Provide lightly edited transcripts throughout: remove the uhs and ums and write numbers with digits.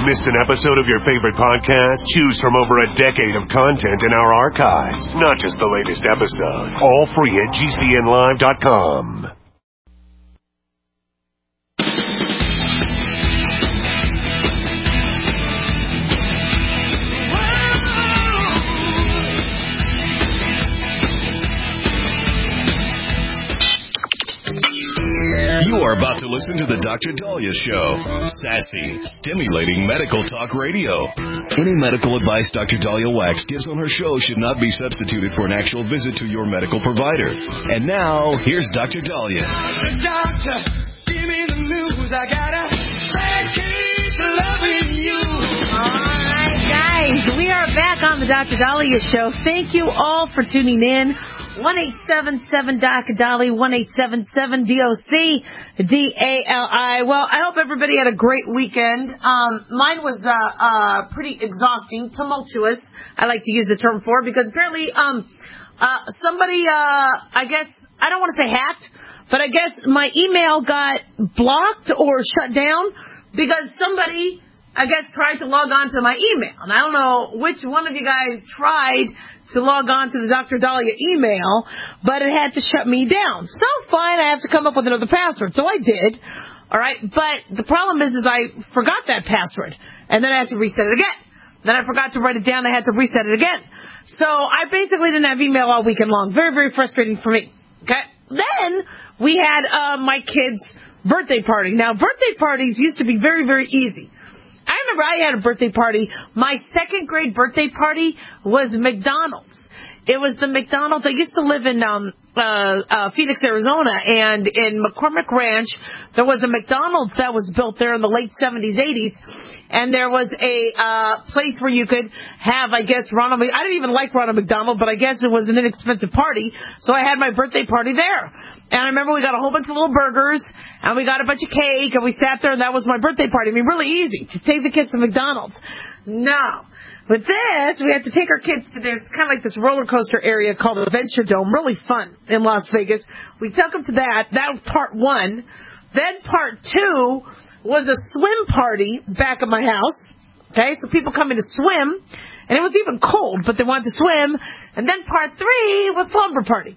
Missed an episode of your favorite podcast? Choose from over a decade of content in our archives. Not just the latest episode. All free at GCNlive.com. You are about to listen to the Dr. Dahlia Show. Sassy, stimulating medical talk radio. Any medical advice Dr. Dahlia Wax gives on her show should not be substituted for an actual visit to your medical provider. And now, here's Dr. Dahlia. Doctor, give me the news. I got a bad case of loving you. All right, guys, we are back on the Dr. Dahlia Show. Thank you all for tuning in. 1-877-DOC-DALI, 1-877-DOC-DALI. Well, I hope everybody had a great weekend. Mine was pretty exhausting, tumultuous, I like to use the term for, because apparently somebody, I guess, I don't want to say hacked, but I guess my email got blocked or shut down because somebody, I guess, tried to log on to my email. And I don't know which one of you guys tried to log on to the Dr. Dahlia email, but it had to shut me down. So fine, I have to come up with another password. So I did. All right. But the problem is I forgot that password. And then I had to reset it again. Then I forgot to write it down. I had to reset it again. So I basically didn't have email all weekend long. Very, very frustrating for me. Okay. Then we had my kid's birthday party. Now, birthday parties used to be very, very easy. I remember I had a birthday party. My second grade birthday party was McDonald's. It was the McDonald's. I used to live in Phoenix, Arizona, and in McCormick Ranch, there was a McDonald's that was built there in the late 70s, 80s, and there was a place where you could have, I guess, Ronald. I didn't even like Ronald McDonald, but I guess it was an inexpensive party, so I had my birthday party there. And I remember we got a whole bunch of little burgers, and we got a bunch of cake, and we sat there, and that was my birthday party. I mean, really easy to take the kids to McDonald's. No. With this, we had to take our kids to this kind of like this roller coaster area called Adventure Dome. Really fun in Las Vegas. We took them to that. That was part one. Then part two was a swim party back at my house. Okay, so people come in to swim, and it was even cold, but they wanted to swim. And then part three was slumber party.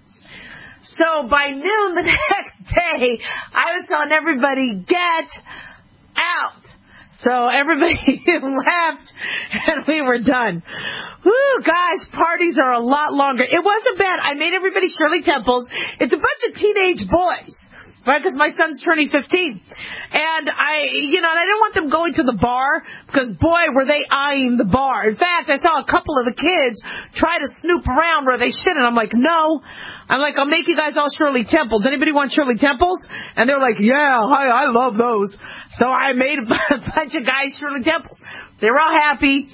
So by noon the next day, I was telling everybody, get out. So everybody left, and we were done. Woo, gosh, parties are a lot longer. It wasn't bad. I made everybody Shirley Temples. It's a bunch of teenage boys, right, because my son's turning 15. And I didn't want them going to the bar because, boy, were they eyeing the bar. In fact, I saw a couple of the kids try to snoop around where they shouldn't. I'm like, no. I'm like, I'll make you guys all Shirley Temples. Anybody want Shirley Temples? And they're like, yeah, I love those. So I made a bunch of guys Shirley Temples. They were all happy.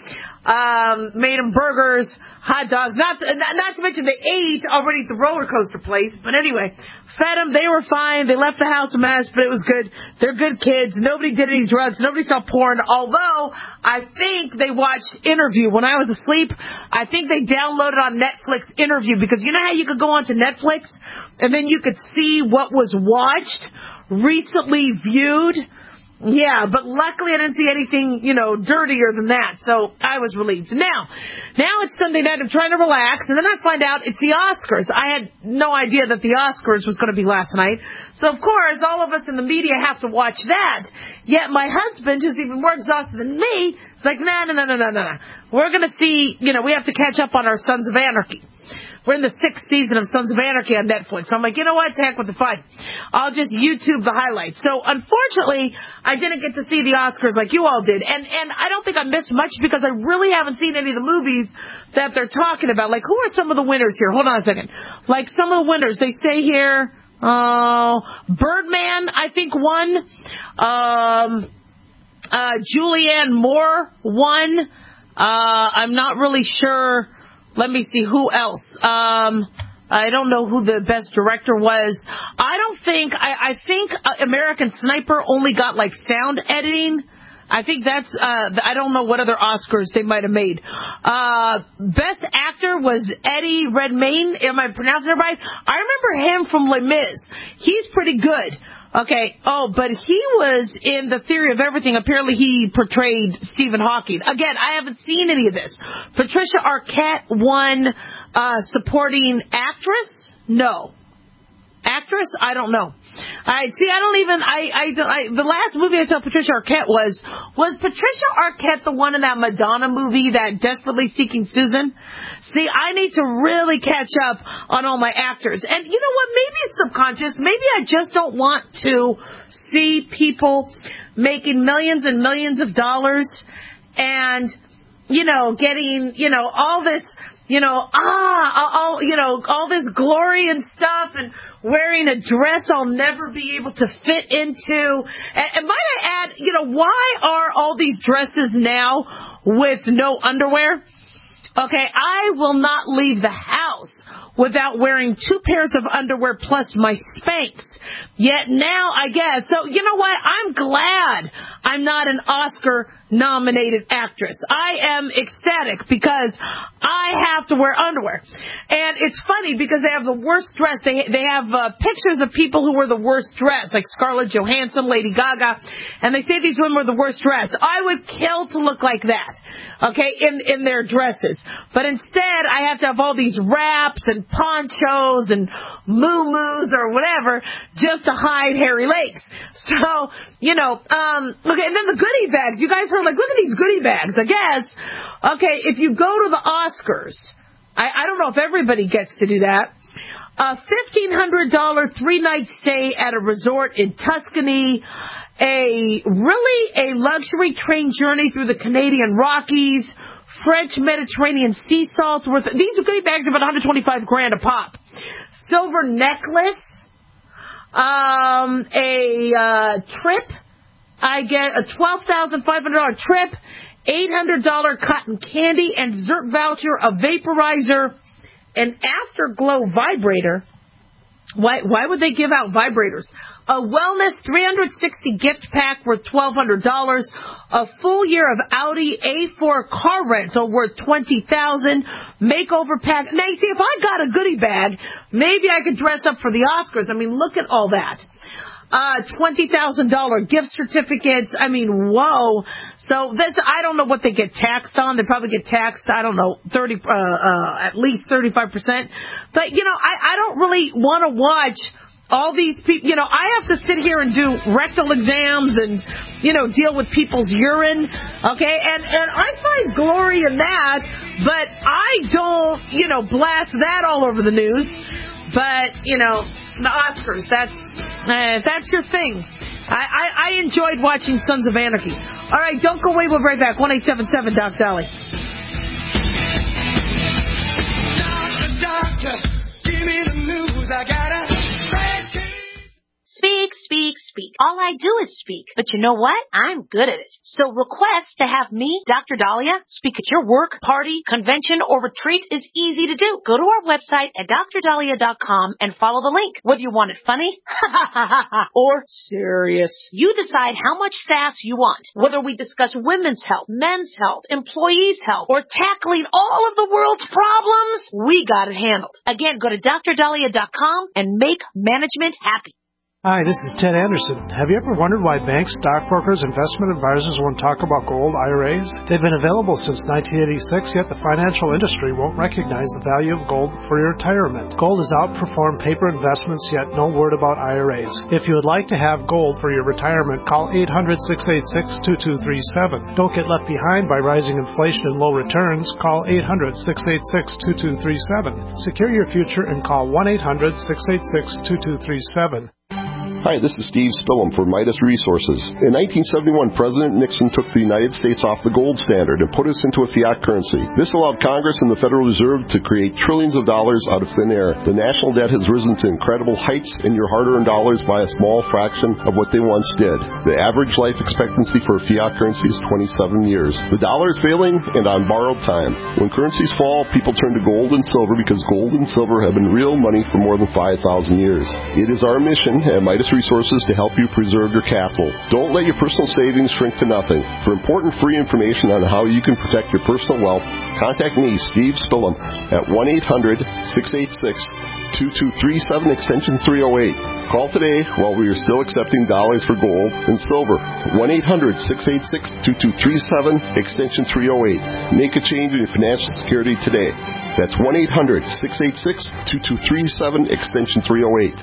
Made them burgers, hot dogs. Not to mention they ate already at the roller coaster place. But anyway, fed them. They were fine. They left the house a mess, but it was good. They're good kids. Nobody did any drugs. Nobody saw porn. Although I think they watched Interview when I was asleep. I think they downloaded on Netflix Interview, because you know how you could go onto Netflix and then you could see what was watched, recently viewed. Yeah, but luckily I didn't see anything, dirtier than that, so I was relieved. Now it's Sunday night, I'm trying to relax, and then I find out it's the Oscars. I had no idea that the Oscars was going to be last night, so of course all of us in the media have to watch that, yet my husband, who's even more exhausted than me, is like, no. We're going to see, we have to catch up on our Sons of Anarchy. We're in the 6th season of Sons of Anarchy on Netflix. So I'm like, you know what? To heck with the fun. I'll just YouTube the highlights. So unfortunately, I didn't get to see the Oscars like you all did. And I don't think I missed much because I really haven't seen any of the movies that they're talking about. Like, who are some of the winners here? Hold on a second. Like, some of the winners, they say here, Birdman, I think, won. Julianne Moore won. I'm not really sure. Let me see who else. I don't know who the best director was. I think American Sniper only got like sound editing. I think that's, I don't know what other Oscars they might have made. Best actor was Eddie Redmayne. Am I pronouncing it right? I remember him from Les Mis. He's pretty good. Okay. Oh, but he was in The Theory of Everything. Apparently he portrayed Stephen Hawking. Again, I haven't seen any of this. Patricia Arquette won supporting actress? No. Actress? I don't know. The last movie I saw Patricia Arquette was Patricia Arquette the one in that Madonna movie, that Desperately Seeking Susan? See, I need to really catch up on all my actors. And you know what? Maybe it's subconscious. Maybe I just don't want to see people making millions and millions of dollars and, getting, all this, all this glory and stuff, and wearing a dress I'll never be able to fit into. And might I add, why are all these dresses now with no underwear? Okay, I will not leave the house without wearing 2 pairs of underwear plus my Spanx. Yet now I guess. So you know what? I'm glad I'm not an Oscar-nominated actress. I am ecstatic because I have to wear underwear. And it's funny because they have the worst dress. They have pictures of people who were the worst dressed, like Scarlett Johansson, Lady Gaga, and they say these women were the worst dressed. I would kill to look like that, okay, in their dresses. But instead, I have to have all these wraps and ponchos and moo-moos or whatever just to hide hairy legs. So, okay, and then the goodie bags. You guys heard, look at these goodie bags. I guess, okay, if you go to the Oscars, I don't know if everybody gets to do that, a $1,500 3-night stay at a resort in Tuscany, a luxury train journey through the Canadian Rockies, French Mediterranean sea salts worth. These goodie bags are about $125,000 a pop. Silver necklace, a trip. I get a $12,500 trip, $800 cotton candy and dessert voucher, a vaporizer, an Afterglow vibrator. Why would they give out vibrators? A wellness 360 gift pack worth $1,200. A full year of Audi A4 car rental worth $20,000. Makeover pack. Now, you see, if I got a goodie bag, maybe I could dress up for the Oscars. I mean, look at all that. $20,000 gift certificates. I mean, whoa. So this, I don't know what they get taxed on. They probably get taxed, I don't know, at least 35%. But, I don't really want to watch all these people. I have to sit here and do rectal exams and, deal with people's urine. Okay. And I find glory in that, but I don't, blast that all over the news. But, the Oscars, that's your thing. I enjoyed watching Sons of Anarchy. All right, don't go away. We'll be right back. 1-877 Doc Sally. Doctor, give me the news. I got a bad case. Speak, speak, speak. All I do is speak. But you know what? I'm good at it. So request to have me, Dr. Dahlia, speak at your work, party, convention, or retreat is easy to do. Go to our website at drdahlia.com and follow the link. Whether you want it funny or serious, you decide how much sass you want. Whether we discuss women's health, men's health, employees' health, or tackling all of the world's problems, we got it handled. Again, go to drdahlia.com and make management happy. Hi, this is Ted Anderson. Have you ever wondered why banks, stockbrokers, investment advisors won't talk about gold IRAs? They've been available since 1986, yet the financial industry won't recognize the value of gold for your retirement. Gold has outperformed paper investments, yet no word about IRAs. If you would like to have gold for your retirement, call 800-686-2237. Don't get left behind by rising inflation and low returns. Call 800-686-2237. Secure your future and call 1-800-686-2237. Hi, this is Steve Spillum for Midas Resources. In 1971, President Nixon took the United States off the gold standard and put us into a fiat currency. This allowed Congress and the Federal Reserve to create trillions of dollars out of thin air. The national debt has risen to incredible heights, and your hard-earned dollars by a small fraction of what they once did. The average life expectancy for a fiat currency is 27 years. The dollar is failing and on borrowed time. When currencies fall, people turn to gold and silver because gold and silver have been real money for more than 5,000 years. It is our mission at Midas Resources to help you preserve your capital. Don't let your personal savings shrink to nothing. For important free information on how you can protect your personal wealth, contact me, Steve Spillum, at 1-800-686-2237, extension 308. Call today while we are still accepting dollars for gold and silver. 1-800-686-2237, extension 308. Make a change in your financial security today. That's 1-800-686-2237, extension 308.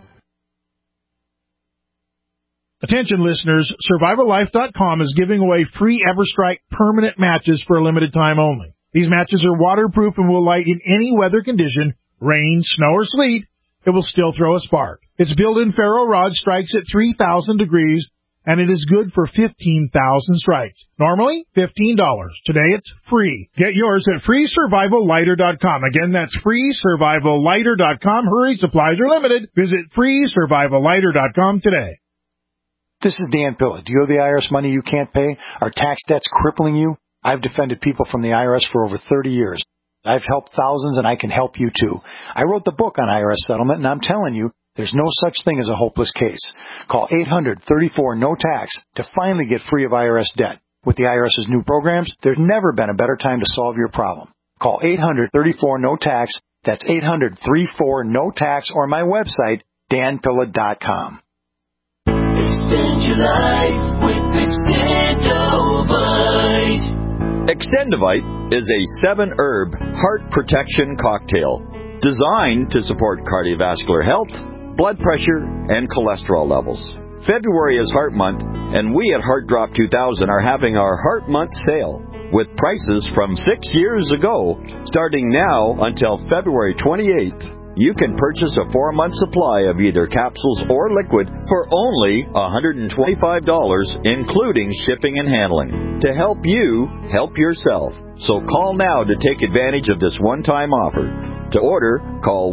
Attention listeners, SurvivalLife.com is giving away free EverStrike permanent matches for a limited time only. These matches are waterproof and will light in any weather condition, rain, snow, or sleet. It will still throw a spark. Its built-in ferro rod strikes at 3,000 degrees, and it is good for 15,000 strikes. Normally, $15. Today, it's free. Get yours at FreeSurvivalLighter.com. Again, that's FreeSurvivalLighter.com. Hurry, supplies are limited. Visit FreeSurvivalLighter.com today. This is Dan Pilla. Do you owe the IRS money you can't pay? Are tax debts crippling you? I've defended people from the IRS for over 30 years. I've helped thousands, and I can help you, too. I wrote the book on IRS settlement, and I'm telling you, there's no such thing as a hopeless case. Call 800-34-NO-TAX to finally get free of IRS debt. With the IRS's new programs, there's never been a better time to solve your problem. Call 800-34-NO-TAX. That's 800-34-NO-TAX, or my website, danpilla.com. Extend your life with Extendovite. Extendovite is a 7-herb heart protection cocktail designed to support cardiovascular health, blood pressure, and cholesterol levels. February is Heart Month, and we at Heart Drop 2000 are having our Heart Month sale with prices from 6 years ago starting now until February 28th. You can purchase a 4-month supply of either capsules or liquid for only $125, including shipping and handling, to help you help yourself. So call now to take advantage of this one-time offer. To order, call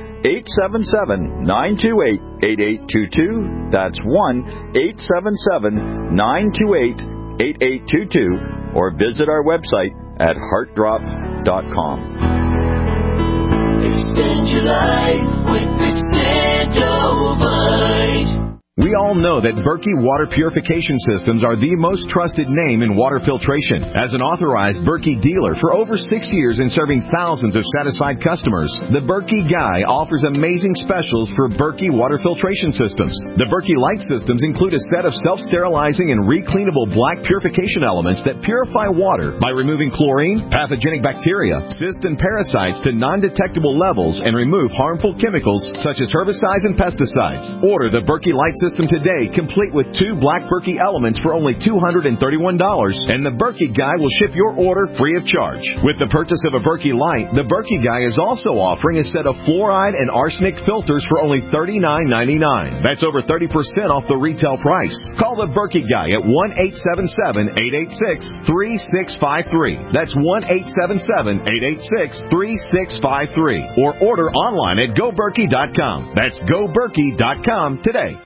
1-877-928-8822. That's 1-877-928-8822. Or visit our website at heartdrop.com. Extend your life with Extendovite. We all know that Berkey Water Purification Systems are the most trusted name in water filtration. As an authorized Berkey dealer for over 6 years and serving thousands of satisfied customers, the Berkey Guy offers amazing specials for Berkey Water Filtration Systems. The Berkey Light Systems include a set of self-sterilizing and recleanable black purification elements that purify water by removing chlorine, pathogenic bacteria, cysts, and parasites to non-detectable levels and remove harmful chemicals such as herbicides and pesticides. Order the Berkey Light System today, complete with 2 black Berkey elements for only $231, and the Berkey Guy will ship your order free of charge. With the purchase of a Berkey Light, the Berkey Guy is also offering a set of fluoride and arsenic filters for only $39.99. That's over 30% off the retail price. Call the Berkey Guy at 1-877-886-3653. That's 1-877-886-3653. Or order online at GoBerkey.com. That's GoBerkey.com today.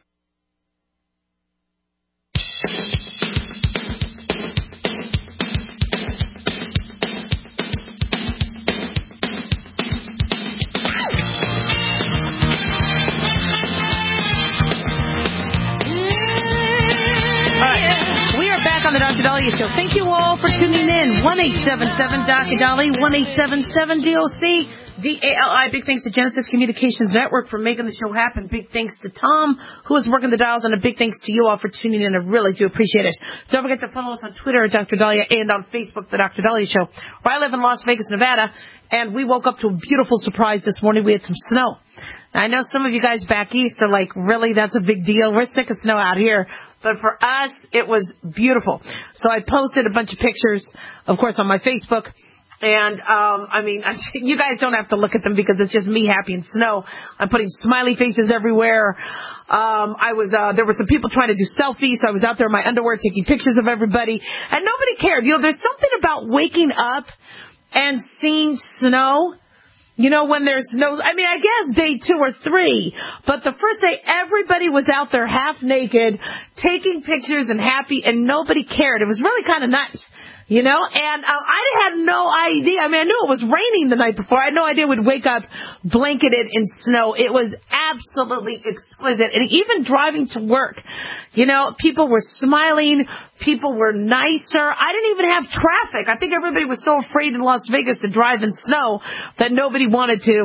On the Dr. Dahlia Show. Thank you all for tuning in. 1-877-Dr. 1-877-DOC DALI. Big thanks to Genesis Communications Network for making the show happen. Big thanks to Tom, who is working the dials, and a big thanks to you all for tuning in. I really do appreciate it. Don't forget to follow us on Twitter at Dr. Dahlia and on Facebook, The Dr. Dahlia Show, where I live in Las Vegas, Nevada, and we woke up to a beautiful surprise this morning. We had some snow. Now, I know some of you guys back east are like, really, that's a big deal. We're sick of snow out here. But for us, it was beautiful. So I posted a bunch of pictures, of course, on my Facebook. And, you guys don't have to look at them because it's just me happy in snow. I'm putting smiley faces everywhere. There were some people trying to do selfies, so I was out there in my underwear taking pictures of everybody. And nobody cared. You know, there's something about waking up and seeing snow. You know, when there's no, I guess day 2 or 3, but the first day everybody was out there half naked, taking pictures and happy, and nobody cared. It was really kind of nice, you know, and I had no idea. I knew it was raining the night before. I had no idea we'd wake up blanketed in snow. It was absolutely exquisite. And even driving to work, you know, people were smiling, people were nicer. I didn't even have traffic. I think everybody was so afraid in Las Vegas to drive in snow that nobody wanted to.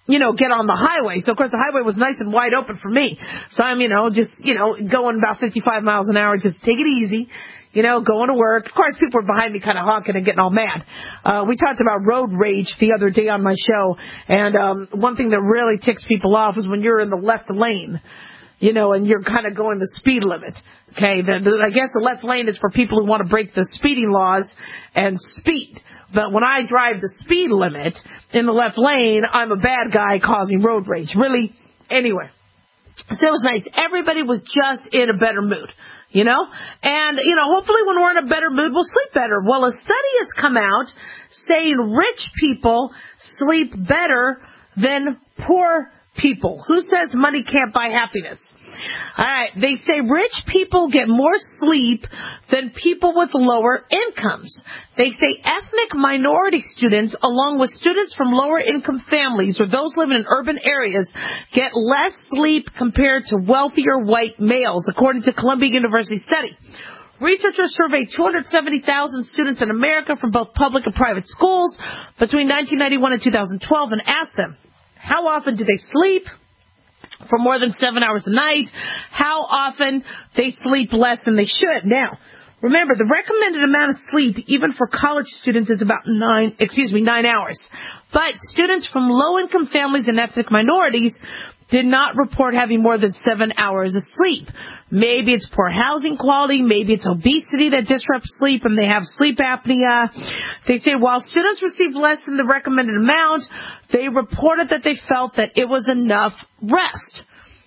get on the highway. So, of course, the highway was nice and wide open for me. So I'm, just, going about 55 miles an hour, just take it easy, going to work. Of course, people were behind me kind of honking and getting all mad. We talked about road rage the other day on my show. And one thing that really ticks people off is when you're in the left lane, and you're kind of going the speed limit. Okay, I guess the left lane is for people who want to break the speeding laws and speed. But when I drive the speed limit in the left lane, I'm a bad guy causing road rage. Really? Anyway. So it was nice. Everybody was just in a better mood, And, hopefully when we're in a better mood, we'll sleep better. Well, a study has come out saying rich people sleep better than poor people. Who says money can't buy happiness? All right. They say rich people get more sleep than people with lower incomes. They say ethnic minority students, along with students from lower income families or those living in urban areas, get less sleep compared to wealthier white males, according to Columbia University study. Researchers surveyed 270,000 students in America from both public and private schools between 1991 and 2012 and asked them, how often do they sleep? For more than 7 hours a night. How often they sleep less than they should. Now, remember, the recommended amount of sleep, even for college students, is about 9 hours. But students from low-income families and ethnic minorities did not report having more than 7 hours of sleep. Maybe it's poor housing quality. Maybe it's obesity that disrupts sleep and they have sleep apnea. They say while students received less than the recommended amount, they reported that they felt that it was enough rest.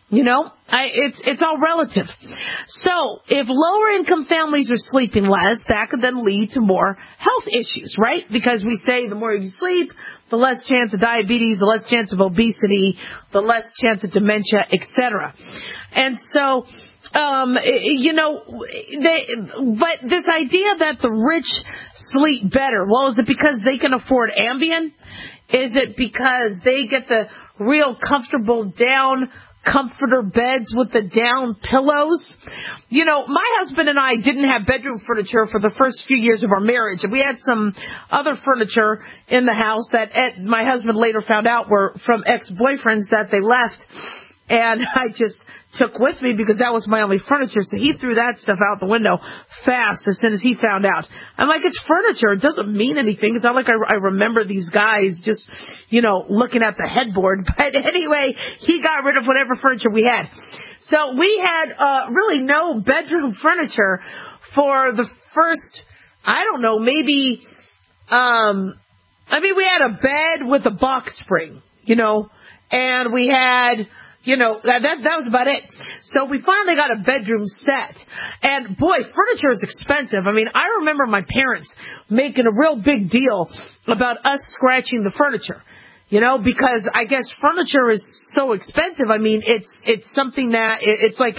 It's all relative. So if lower income families are sleeping less, that could then lead to more health issues, right? Because we say the more you sleep, the less chance of diabetes, the less chance of obesity, the less chance of dementia, etc. And so, but this idea that the rich sleep better, well, is it because they can afford Ambien? Is it because they get the real comfortable down comforter beds with the down pillows? My husband and I didn't have bedroom furniture for the first few years of our marriage. And we had some other furniture in the house that my husband later found out were from ex-boyfriends that they left. And I just took with me because that was my only furniture. So he threw that stuff out the window fast as soon as he found out. I'm like, it's furniture. It doesn't mean anything. It's not like I remember these guys just, looking at the headboard. But anyway, he got rid of whatever furniture we had. So we had really no bedroom furniture for the first, I don't know, maybe, we had a bed with a box spring, and we had, that was about it. So we finally got a bedroom set. And boy, furniture is expensive. I remember my parents making a real big deal about us scratching the furniture. Because I guess furniture is so expensive. It's something that it's like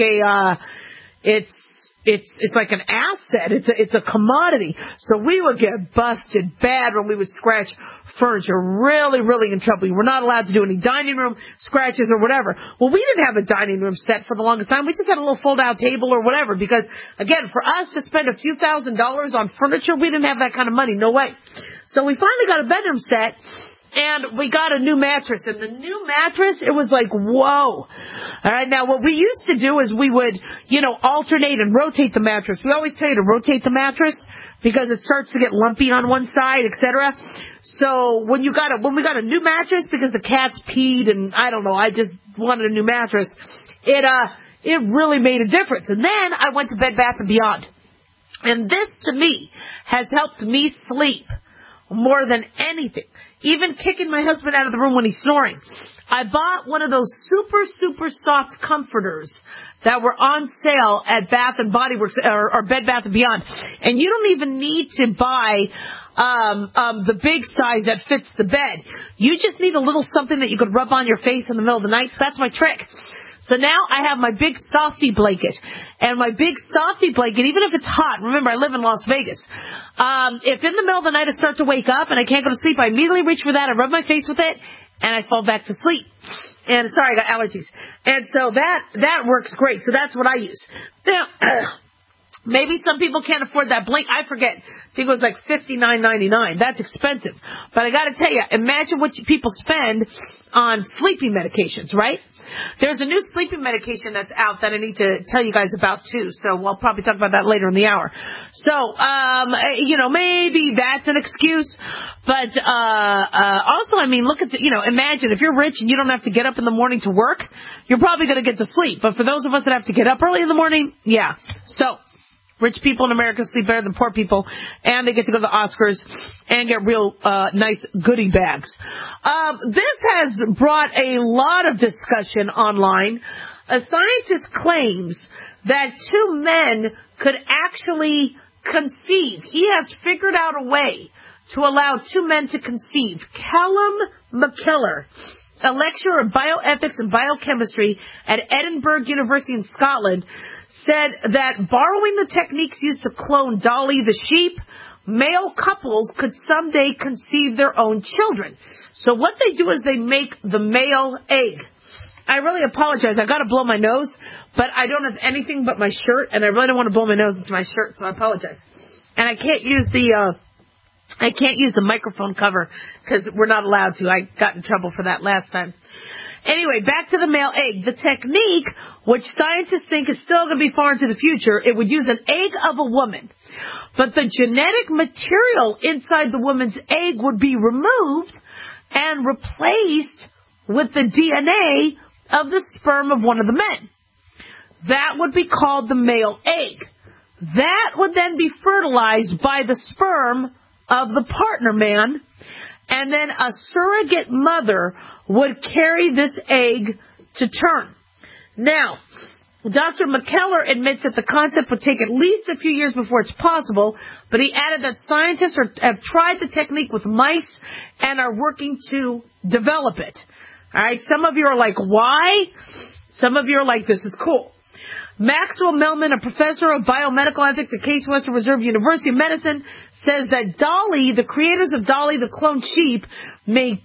it's like an asset. It's a commodity. So we would get busted bad when we would scratch furniture. Really, really in trouble. We were not allowed to do any dining room scratches or whatever. Well, we didn't have a dining room set for the longest time. We just had a little fold-out table or whatever because, again, for us to spend a few $1,000s on furniture, we didn't have that kind of money. No way. So we finally got a bedroom set. And we got a new mattress. And the new mattress, it was like, whoa. All right, now what we used to do is we would, alternate and rotate the mattress. We always tell you to rotate the mattress because it starts to get lumpy on one side, etc. So when we got a new mattress, because the cats peed and I don't know, I just wanted a new mattress, it really made a difference. And then I went to Bed Bath & Beyond. And this, to me, has helped me sleep more than anything. Even kicking my husband out of the room when he's snoring. I bought one of those super, super soft comforters that were on sale at Bath & Body Works or Bed Bath & Beyond. And you don't even need to buy the big size that fits the bed. You just need a little something that you could rub on your face in the middle of the night. So that's my trick. So now I have my big softy blanket. And my big softy blanket, even if it's hot, remember I live in Las Vegas, if in the middle of the night I start to wake up and I can't go to sleep, I immediately reach for that, I rub my face with it, and I fall back to sleep. And sorry, I got allergies. And so that works great. So that's what I use. Now, Maybe some people can't afford that Blink. I forget. I think it was like $59.99. That's expensive. But I got to tell you, imagine what people spend on sleeping medications, right? There's a new sleeping medication that's out that I need to tell you guys about too. So we'll probably talk about that later in the hour. So, maybe that's an excuse. But also, I mean, look at imagine if you're rich and you don't have to get up in the morning to work, you're probably going to get to sleep. But for those of us that have to get up early in the morning, yeah. So rich people in America sleep better than poor people, and they get to go to the Oscars and get real nice goodie bags. This has brought a lot of discussion online. A scientist claims that two men could actually conceive. He has figured out a way to allow two men to conceive. Callum McKellar, a lecturer of bioethics and biochemistry at Edinburgh University in Scotland, said that borrowing the techniques used to clone Dolly the sheep, male couples could someday conceive their own children. So what they do is they make the male egg. I really apologize. I got to blow my nose, but I don't have anything but my shirt, and I really don't want to blow my nose into my shirt, so I apologize. And I can't use the microphone cover because we're not allowed to. I got in trouble for that last time. Anyway, back to the male egg. The technique, which scientists think is still going to be far into the future, it would use an egg of a woman. But the genetic material inside the woman's egg would be removed and replaced with the DNA of the sperm of one of the men. That would be called the male egg. That would then be fertilized by the sperm of the partner man, and then a surrogate mother would carry this egg to term. Now, Dr. McKellar admits that the concept would take at least a few years before it's possible, but he added that scientists have tried the technique with mice and are working to develop it. All right, some of you are like, why? Some of you are like, this is cool. Maxwell Melman, a professor of biomedical ethics at Case Western Reserve University of Medicine, says that Dolly, the creators of Dolly the cloned sheep, made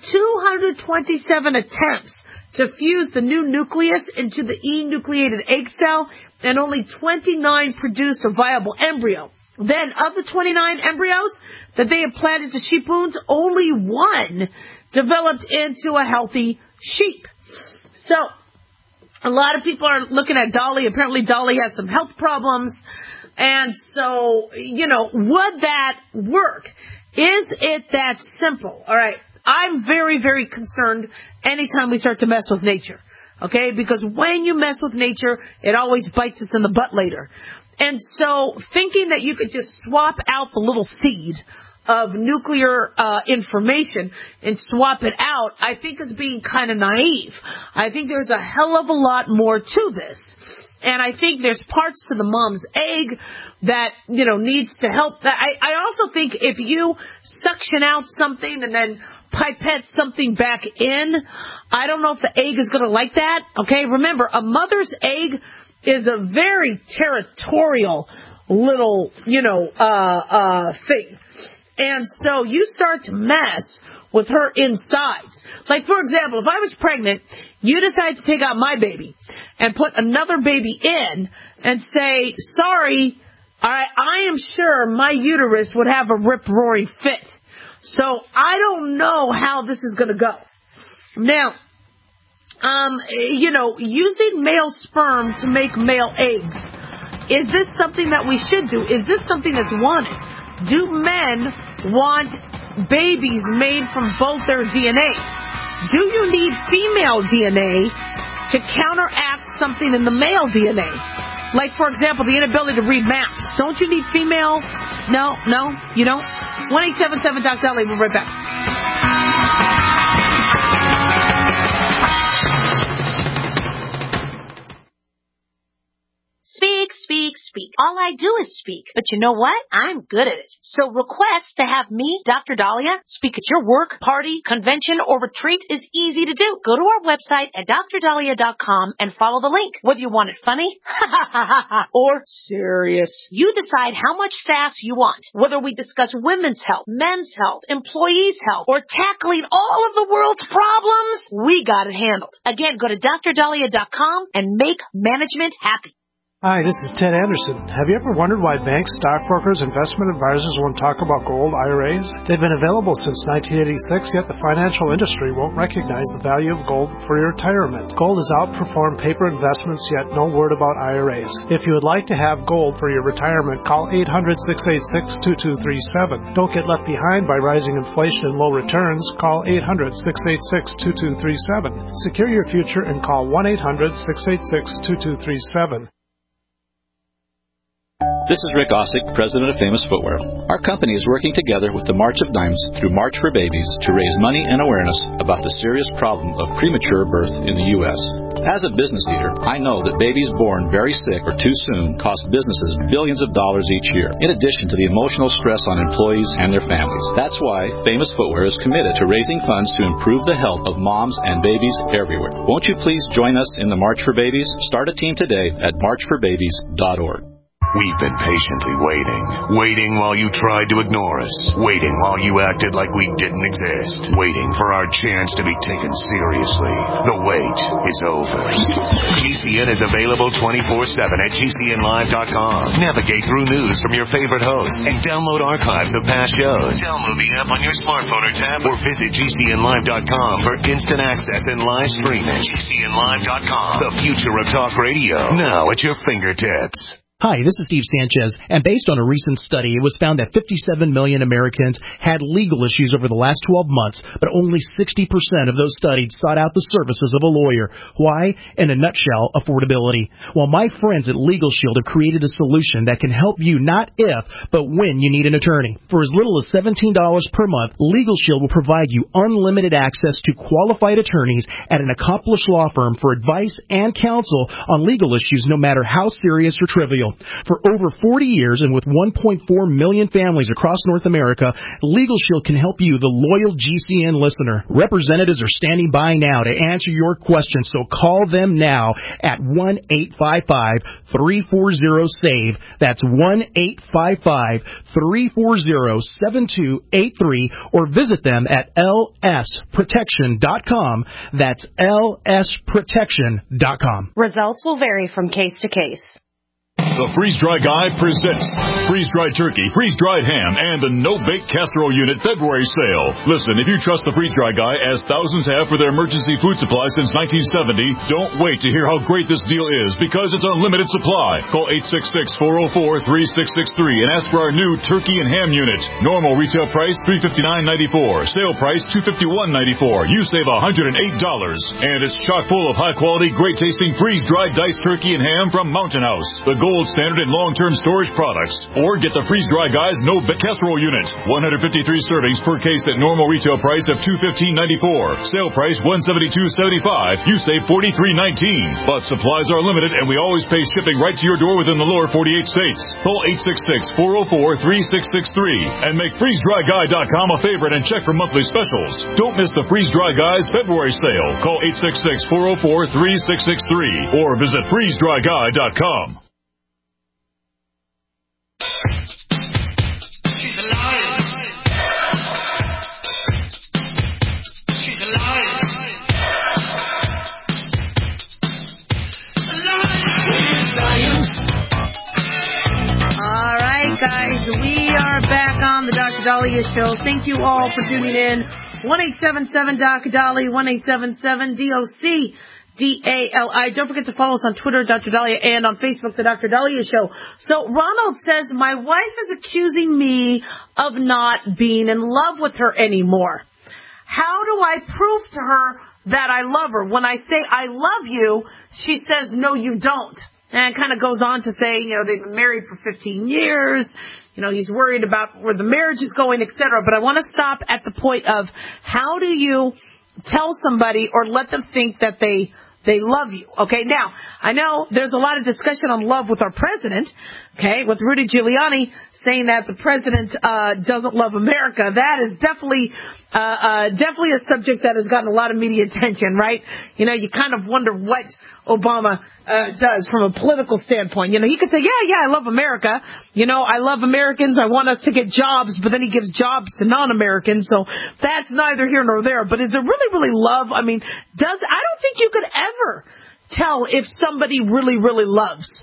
227 attempts to fuse the new nucleus into the enucleated egg cell, and only 29 produced a viable embryo. Then, of the 29 embryos that they implanted to sheep wounds, only one developed into a healthy sheep. So, a lot of people are looking at Dolly. Apparently Dolly has some health problems. And so, would that work? Is it that simple? All right. I'm very, very concerned anytime we start to mess with nature. Okay? Because when you mess with nature, it always bites us in the butt later. And so thinking that you could just swap out the little seed of nuclear information and swap it out, I think is being kind of naive. I think there's a hell of a lot more to this. And I think there's parts to the mom's egg that, needs to help. I also think if you suction out something and then pipette something back in, I don't know if the egg is going to like that. Okay, remember, a mother's egg is a very territorial little, thing. And so you start to mess with her insides. Like, for example, if I was pregnant, you decide to take out my baby and put another baby in and say, sorry, I am sure my uterus would have a rip-roaring fit. So I don't know how this is going to go. Now, using male sperm to make male eggs, is this something that we should do? Is this something that's wanted? Do men want babies made from both their DNA? Do you need female DNA to counteract something in the male DNA? Like, for example, the inability to read maps. Don't you need female? No, you don't? 1-877-DOC-DOLLY. We'll be right back. Speak, speak, speak. All I do is speak. But you know what? I'm good at it. So request to have me, Dr. Dahlia, speak at your work, party, convention, or retreat is easy to do. Go to our website at drdahlia.com and follow the link. Whether you want it funny, or serious, you decide how much sass you want. Whether we discuss women's health, men's health, employees' health, or tackling all of the world's problems, we got it handled. Again, go to drdahlia.com and make management happy. Hi, this is Ted Anderson. Have you ever wondered why banks, stockbrokers, investment advisors won't talk about gold IRAs? They've been available since 1986, yet the financial industry won't recognize the value of gold for your retirement. Gold has outperformed paper investments, yet no word about IRAs. If you would like to have gold for your retirement, call 800-686-2237. Don't get left behind by rising inflation and low returns. Call 800-686-2237. Secure your future and call 1-800-686-2237. This is Rick Ossick, president of Famous Footwear. Our company is working together with the March of Dimes through March for Babies to raise money and awareness about the serious problem of premature birth in the U.S. As a business leader, I know that babies born very sick or too soon cost businesses billions of dollars each year, in addition to the emotional stress on employees and their families. That's why Famous Footwear is committed to raising funds to improve the health of moms and babies everywhere. Won't you please join us in the March for Babies? Start a team today at marchforbabies.org. We've been patiently waiting while you tried to ignore us, waiting while you acted like we didn't exist, waiting for our chance to be taken seriously. The wait is over. GCN is available 24/7 at GCNlive.com. Navigate through news from your favorite hosts and download archives of past shows. Download the app on your smartphone or tab or visit GCNlive.com for instant access and live streaming. GCNlive.com, the future of talk radio, now at your fingertips. Hi, this is Steve Sanchez, and based on a recent study, it was found that 57 million Americans had legal issues over the last 12 months, but only 60% of those studied sought out the services of a lawyer. Why? In a nutshell, affordability. Well, my friends at Legal Shield have created a solution that can help you not if, but when you need an attorney. For as little as $17 per month, Legal Shield will provide you unlimited access to qualified attorneys at an accomplished law firm for advice and counsel on legal issues, no matter how serious or trivial. For over 40 years and with 1.4 million families across North America, Legal Shield can help you, the loyal GCN listener. Representatives are standing by now to answer your questions, so call them now at 1-855-340-SAVE. That's 1-855-340-7283, or visit them at lsprotection.com. That's lsprotection.com. Results will vary from case to case. The Freeze-Dry Guy presents freeze-dried turkey, freeze-dried ham, and the no-bake casserole unit February sale. Listen, if you trust the Freeze-Dry Guy, as thousands have for their emergency food supply since 1970, don't wait to hear how great this deal is, because it's unlimited supply. Call 866-404-3663 and ask for our new turkey and ham unit. Normal retail price $359.94. Sale price $251.94. You save $108. And it's chock full of high-quality, great-tasting freeze-dried diced turkey and ham from Mountain House, the gold standard in long-term storage products. Or get the Freeze-Dry Guy's no-bake casserole unit. 153 servings per case at normal retail price of $215.94. Sale price $172.75. You save $43.19. But supplies are limited, and we always pay shipping right to your door within the lower 48 states. Call 866-404-3663 and make FreezeDryGuy.com a favorite and check for monthly specials. Don't miss the Freeze-Dry Guy's February sale. Call 866-404-3663 or visit FreezeDryGuy.com. She's alive. She's alive. All right, guys, we are back on the Dr. Dahlia Show. Thank you all for tuning in. 1-877-Dr. 1-877-DOC. DALI. Don't forget to follow us on Twitter, Dr. Dahlia, and on Facebook, The Dr. Dahlia Show. So Ronald says, my wife is accusing me of not being in love with her anymore. How do I prove to her that I love her? When I say I love you, she says, no, you don't. And it kind of goes on to say, they've been married for 15 years. He's worried about where the marriage is going, etc. But I want to stop at the point of, how do you tell somebody or let them think that they love you? Okay, now, I know there's a lot of discussion on love with our president, okay, with Rudy Giuliani saying that the president doesn't love America. That is definitely a subject that has gotten a lot of media attention, right? You kind of wonder what Obama does from a political standpoint. He could say, yeah, I love America. I love Americans. I want us to get jobs, but then he gives jobs to non-Americans. So that's neither here nor there. But is it really, really love? I don't think you could ever tell if somebody really, really loves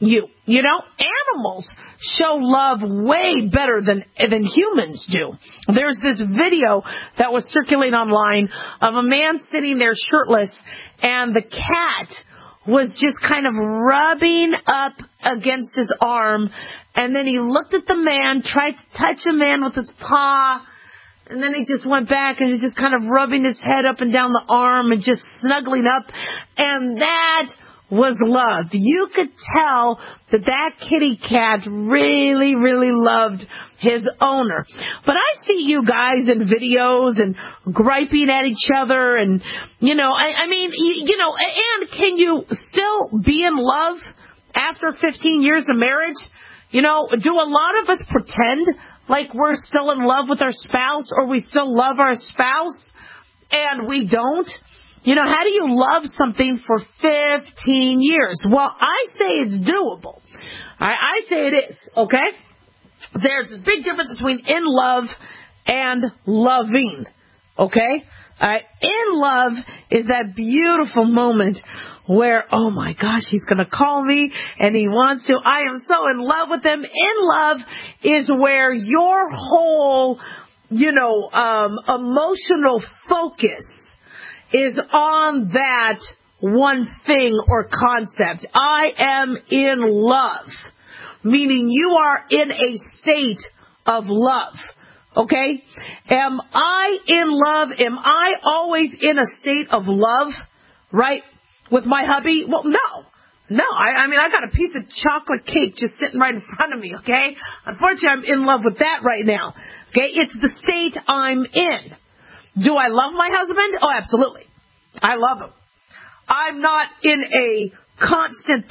you. You know, animals show love way better than humans do. There's this video that was circulating online of a man sitting there shirtless, and the cat was just kind of rubbing up against his arm, and then he looked at the man, tried to touch the man with his paw, and then he just went back and he's just kind of rubbing his head up and down the arm and just snuggling up, and that was love. You could tell that kitty cat really, really loved his owner. But I see you guys in videos and griping at each other, and, you know, I mean, you know, and can you still be in love after 15 years of marriage? You know, do a lot of us pretend like we're still in love with our spouse, or we still love our spouse, and we don't? You know, how do you love something for 15 years? Well, I say it's doable. I say it is, okay? There's a big difference between in love and loving, okay? In love is that beautiful moment where, oh my gosh, he's going to call me and he wants to. I am so in love with him. In love is where your whole, you know, emotional focus is on that one thing or concept. I am in love, meaning you are in a state of love. Okay? Am I in love? Am I always in a state of love, right, with my hubby? Well, no. I mean, I got a piece of chocolate cake just sitting right in front of me, okay? Unfortunately, I'm in love with that right now. Okay? It's the state I'm in. Do I love my husband? Oh, absolutely. I love him. I'm not in a constant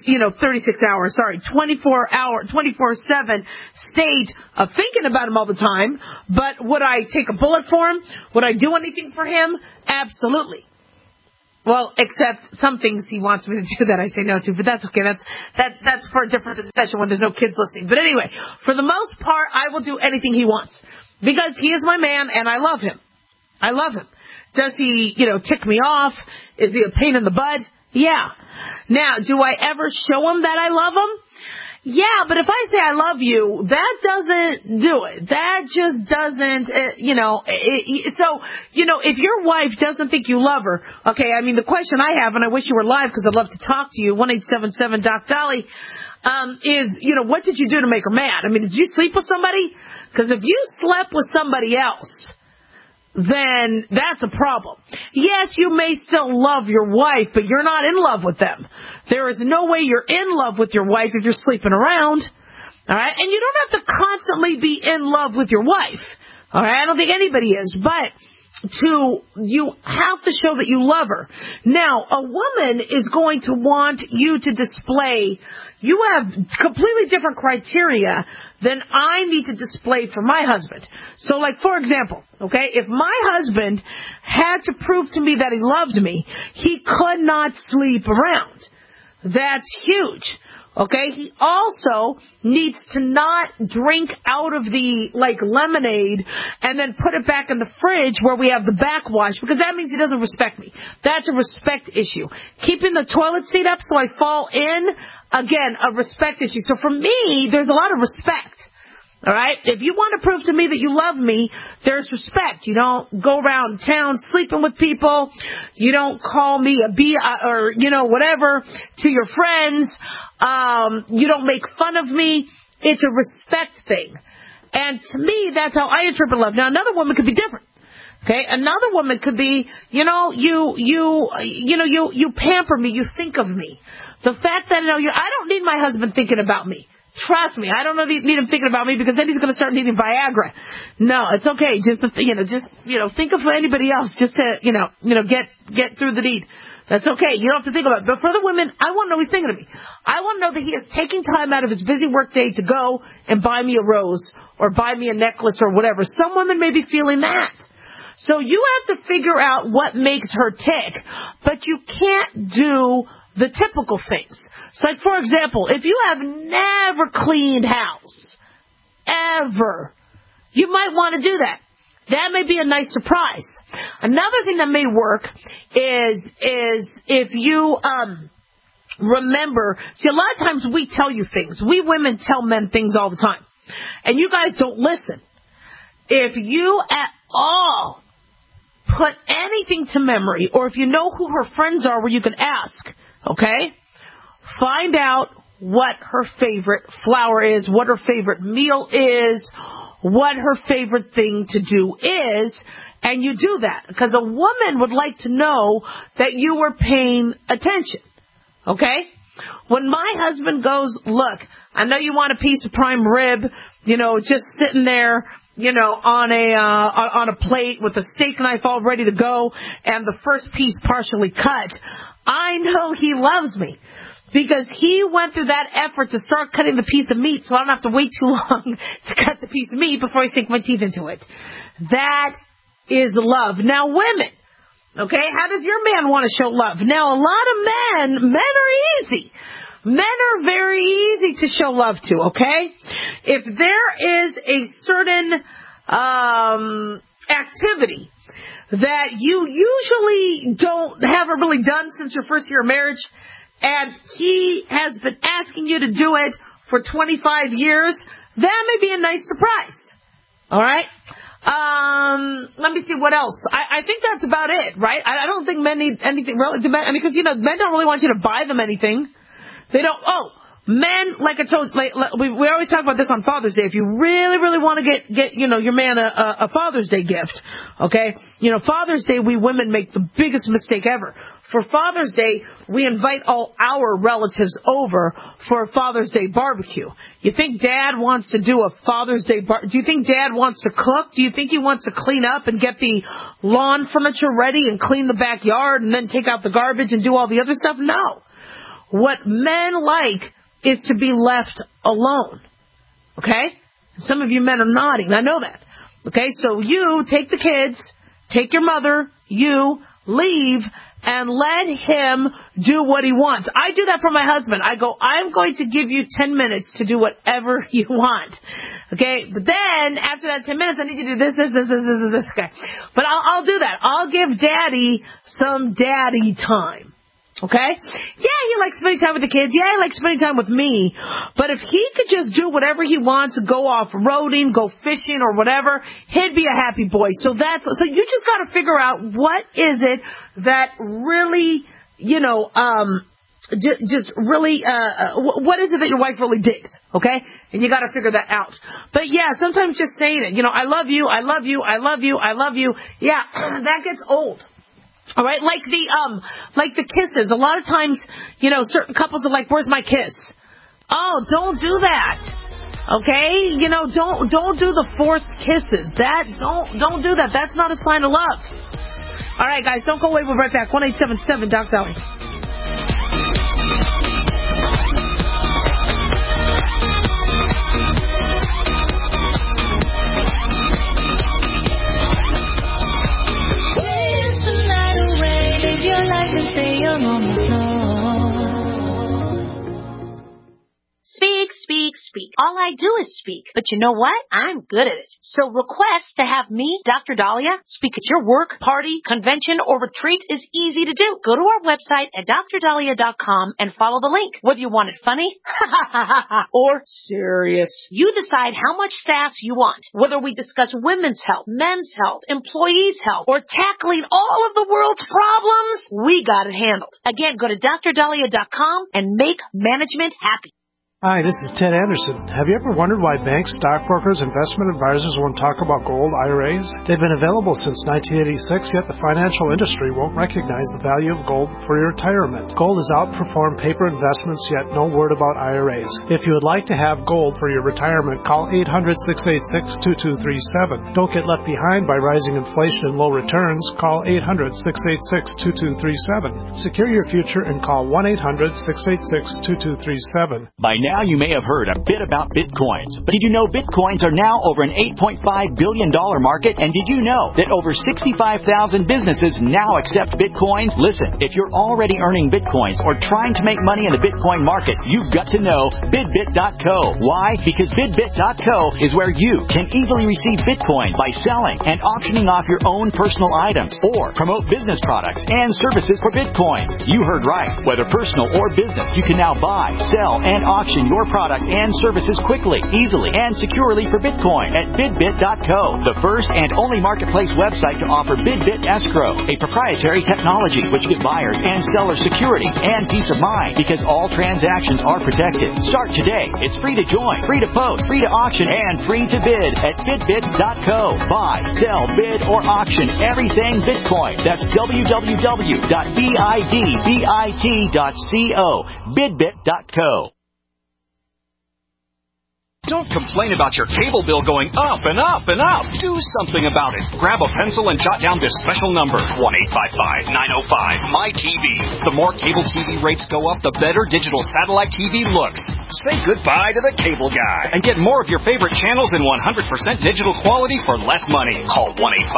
24/7 state of thinking about him all the time. But would I take a bullet for him? Would I do anything for him? Absolutely. Well, except some things he wants me to do that I say no to, but that's okay. That's for a different discussion when there's no kids listening. But anyway, for the most part, I will do anything he wants because he is my man and I love him. I love him. Does he, you know, tick me off? Is he a pain in the butt? Yeah. Now, do I ever show him that I love him? Yeah, but if I say I love you, that doesn't do it. That just doesn't, so, you know, if your wife doesn't think you love her, okay, I mean, the question I have, and I wish you were live because I'd love to talk to you, 1-877-DOC-DOLLY, is, you know, what did you do to make her mad? I mean, did you sleep with somebody? Because if you slept with somebody else, then that's a problem. Yes, you may still love your wife, but you're not in love with them. There is no way you're in love with your wife if you're sleeping around. All right? And you don't have to constantly be in love with your wife. All right? I don't think anybody is. But you have to show that you love her. Now, a woman is going to want you to display, you have completely different criteria than I need to display for my husband. So, like, for example, okay, if my husband had to prove to me that he loved me, he could not sleep around. That's huge. Okay, he also needs to not drink out of the, like, lemonade and then put it back in the fridge where we have the backwash, because that means he doesn't respect me. That's a respect issue. Keeping the toilet seat up so I fall in, again, a respect issue. So for me, there's a lot of respect. All right? If you want to prove to me that you love me, there's respect. You don't go around town sleeping with people. You don't call me a B or, you know, whatever to your friends. You don't make fun of me. It's a respect thing. And to me, that's how I interpret love. Now, another woman could be different. Okay? Another woman could be, you pamper me. You think of me. The fact that, I don't need my husband thinking about me. Trust me, I don't need him thinking about me because then he's going to start needing Viagra. No, it's okay. Just think of anybody else just to, get through the deed. That's okay. You don't have to think about it. But for the women, I want to know he's thinking of me. I want to know that he is taking time out of his busy work day to go and buy me a rose or buy me a necklace or whatever. Some women may be feeling that. So you have to figure out what makes her tick, but you can't do the typical things. So, like, for example, if you have never cleaned house, ever, you might want to do that. That may be a nice surprise. Another thing that may work is if you remember, see, a lot of times we tell you things. We women tell men things all the time. And you guys don't listen. If you at all put anything to memory, or if you know who her friends are where you can ask, okay, find out what her favorite flower is, what her favorite meal is, what her favorite thing to do is, and you do that. Because a woman would like to know that you were paying attention. Okay? When my husband goes, look, I know you want a piece of prime rib, just sitting there, on a plate with a steak knife all ready to go and the first piece partially cut, I know he loves me. Because he went through that effort to start cutting the piece of meat so I don't have to wait too long to cut the piece of meat before I sink my teeth into it. That is love. Now, women, okay, how does your man want to show love? Now, a lot of men are easy. Men are very easy to show love to, okay? If there is a certain activity that you usually haven't really done since your first year of marriage, and he has been asking you to do it for 25 years, that may be a nice surprise. All right? Let me see what else. I think that's about it, right? I don't think men need anything really. Because, men don't really want you to buy them anything. They don't. Men, like I told, we always talk about this on Father's Day. If you really, really want to get your man a Father's Day gift, okay? Father's Day, we women make the biggest mistake ever. For Father's Day, we invite all our relatives over for a Father's Day barbecue. You think Dad wants to do a Father's Day do you think Dad wants to cook? Do you think he wants to clean up and get the lawn furniture ready and clean the backyard and then take out the garbage and do all the other stuff? No. What men like is to be left alone. Okay? Some of you men are nodding. I know that. Okay? So you take the kids, take your mother, you leave, and let him do what he wants. I do that for my husband. I go, I'm going to give you 10 minutes to do whatever you want. Okay? But then, after that 10 minutes, I need you to do this. Okay? But I'll do that. I'll give Daddy some daddy time. Okay? Yeah, he likes spending time with the kids. Yeah, he likes spending time with me. But if he could just do whatever he wants, go off-roading, go fishing or whatever, he'd be a happy boy. So you just got to figure out what is it that really, just really, what is it that your wife really digs? Okay? And you got to figure that out. But yeah, sometimes just saying it, I love you, I love you, I love you, I love you. Yeah, that gets old. All right, like the kisses. A lot of times, certain couples are like, "Where's my kiss?" Oh, don't do that. Okay, don't do the forced kisses. Don't do that. That's not a sign of love. All right, guys, don't go away. We'll be right back. 1-877 Doc Dolly. Your life and stay young on the floor. Speak, speak, speak. All I do is speak. But you know what? I'm good at it. So request to have me, Dr. Dahlia, speak at your work, party, convention, or retreat is easy to do. Go to our website at drdahlia.com and follow the link. Whether you want it funny or serious, you decide how much sass you want. Whether we discuss women's health, men's health, employees' health, or tackling all of the world's problems, we got it handled. Again, go to drdahlia.com and make management happy. Hi, this is Ted Anderson. Have you ever wondered why banks, stockbrokers, investment advisors won't talk about gold IRAs? They've been available since 1986, yet the financial industry won't recognize the value of gold for your retirement. Gold has outperformed paper investments, yet no word about IRAs. If you would like to have gold for your retirement, call 800-686-2237. Don't get left behind by rising inflation and low returns. Call 800-686-2237. Secure your future and call 1-800-686-2237. By now, Now you may have heard a bit about Bitcoins, but did you know Bitcoins are now over an $8.5 billion market? And did you know that over 65,000 businesses now accept Bitcoins? Listen, if you're already earning Bitcoins or trying to make money in the Bitcoin market, you've got to know BidBit.co. Why? Because BidBit.co is where you can easily receive Bitcoin by selling and auctioning off your own personal items or promote business products and services for Bitcoin. You heard right. Whether personal or business, you can now buy, sell, and auction your product and services quickly, easily, and securely for Bitcoin at BidBit.co, the first and only marketplace website to offer BidBit Escrow, a proprietary technology which gives buyers and sellers security and peace of mind because all transactions are protected. Start today. It's free to join, free to post, free to auction, and free to bid at BidBit.co. Buy, sell, bid, or auction everything Bitcoin. That's www.bidbit.co. BidBit.co. Don't complain about your cable bill going up and up and up. Do something about it. Grab a pencil and jot down this special number, 1-855-905-MyTV. The more cable TV rates go up, the better digital satellite TV looks. Say goodbye to the cable guy and get more of your favorite channels in 100% digital quality for less money. Call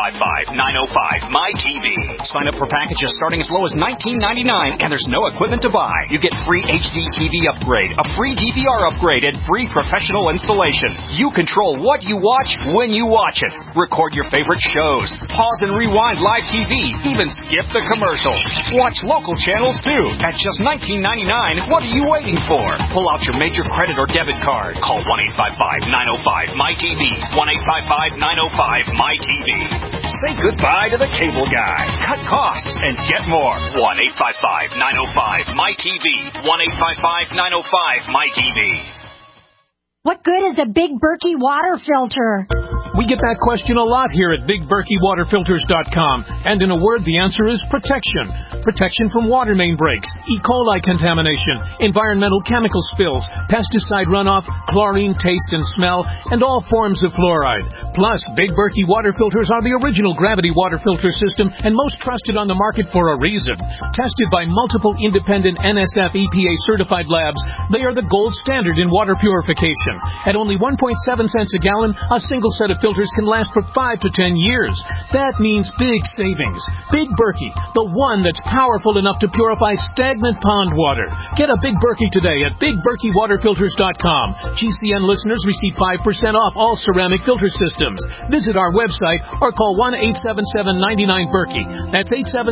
1-855-905-MyTV. Sign up for packages starting as low as $19.99, and there's no equipment to buy. You get free HD TV upgrade, a free DVR upgrade, and free professional installation. You control what you watch when you watch it. Record your favorite shows. Pause and rewind live TV. Even skip the commercials. Watch local channels too. At just $19.99, what are you waiting for? Pull out your major credit or debit card. Call 1-855-905-MyTV. 1-855-905-MyTV. Say goodbye to the cable guy. Cut costs and get more. 1-855-905-MyTV. 1-855-905-MyTV. What good is a Big Berkey water filter? We get that question a lot here at BigBerkeyWaterFilters.com. And in a word, the answer is protection. Protection from water main breaks, E. coli contamination, environmental chemical spills, pesticide runoff, chlorine taste and smell, and all forms of fluoride. Plus, Big Berkey water filters are the original gravity water filter system and most trusted on the market for a reason. Tested by multiple independent NSF EPA certified labs, they are the gold standard in water purification. At only 1.7 cents a gallon, a single set of filters can last for 5 to 10 years. That means big savings. Big Berkey, the one that's powerful enough to purify stagnant pond water. Get a Big Berkey today at BigBerkeyWaterFilters.com. GCN listeners receive 5% off all ceramic filter systems. Visit our website or call 1-877-99-BERKEY. That's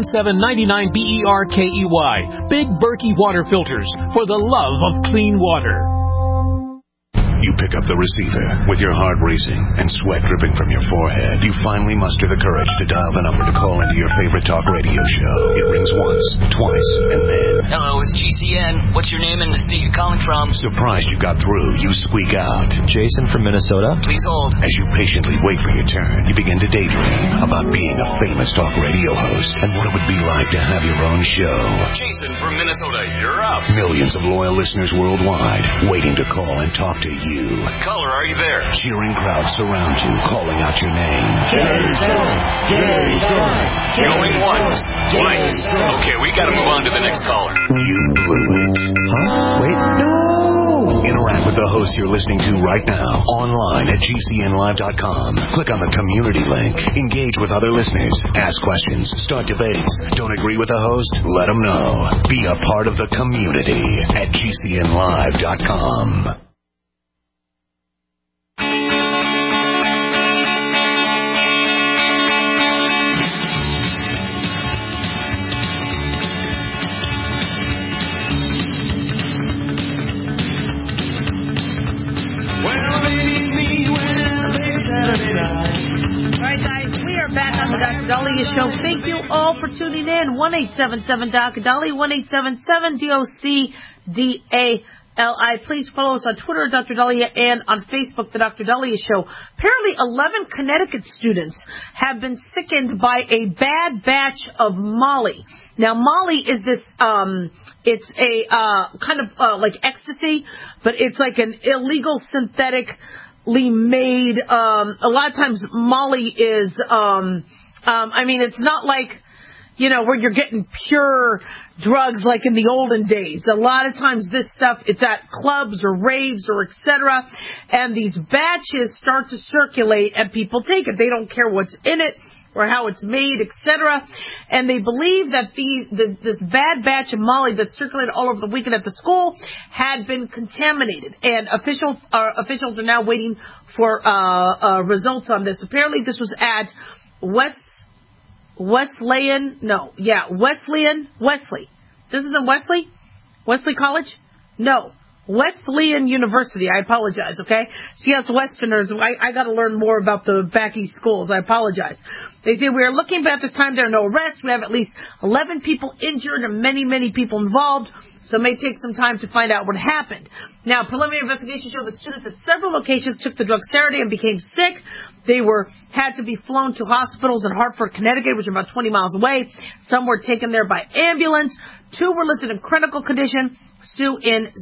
877-99-BERKEY. Big Berkey Water Filters, for the love of clean water. You pick up the receiver with your heart racing and sweat dripping from your forehead. You finally muster the courage to dial the number to call into your favorite talk radio show. It rings once, twice, and then... Hello, it's GCN. What's your name and the state you're calling from? Surprised you got through, you squeak out. Jason from Minnesota. Please hold. As you patiently wait for your turn, you begin to daydream about being a famous talk radio host and what it would be like to have your own show. Jason from Minnesota, you're up. Millions of loyal listeners worldwide waiting to call and talk to you. Caller, are you there? Cheering crowds surround you, calling out your name. Jason! Jason! Going once, twice. Okay, we gotta move on to the next caller. You blew it. Huh? Wait, no! Interact with the host you're listening to right now, online at GCNlive.com. Click on the community link. Engage with other listeners. Ask questions. Start debates. Don't agree with the host? Let them know. Be a part of the community at GCNlive.com. Dahlia Show. Thank you all for tuning in. 1-877-DOC-DOLLY, 1-877-DOC-DALI. Please follow us on Twitter, Dr. Dahlia, and on Facebook, The Dr. Dahlia Show. Apparently, 11 Connecticut students have been sickened by a bad batch of Molly. Now, Molly is this, it's a kind of like ecstasy, but it's like an illegal synthetically made, a lot of times Molly is, I mean, it's not like, you know, where you're getting pure drugs like in the olden days. A lot of times this stuff, it's at clubs or raves or etc. And these batches start to circulate and people take it. They don't care what's in it or how it's made, etc. And they believe that this bad batch of Molly that circulated all over the weekend at the school had been contaminated. And officials are now waiting for results on this. Apparently this was at Wesleyan. This is in Wesley? Wesley College? No. Wesleyan University. I apologize, okay? See, us Westerners, I got to learn more about the backy schools. I apologize. They say, we are looking, but at this time there are no arrests. We have at least 11 people injured and many, many people involved, so it may take some time to find out what happened. Now, preliminary investigations show that students at several locations took the drug Saturday and became sick. They had to be flown to hospitals in Hartford, Connecticut, which are about 20 miles away. Some were taken there by ambulance. 2 were listed in critical condition, 2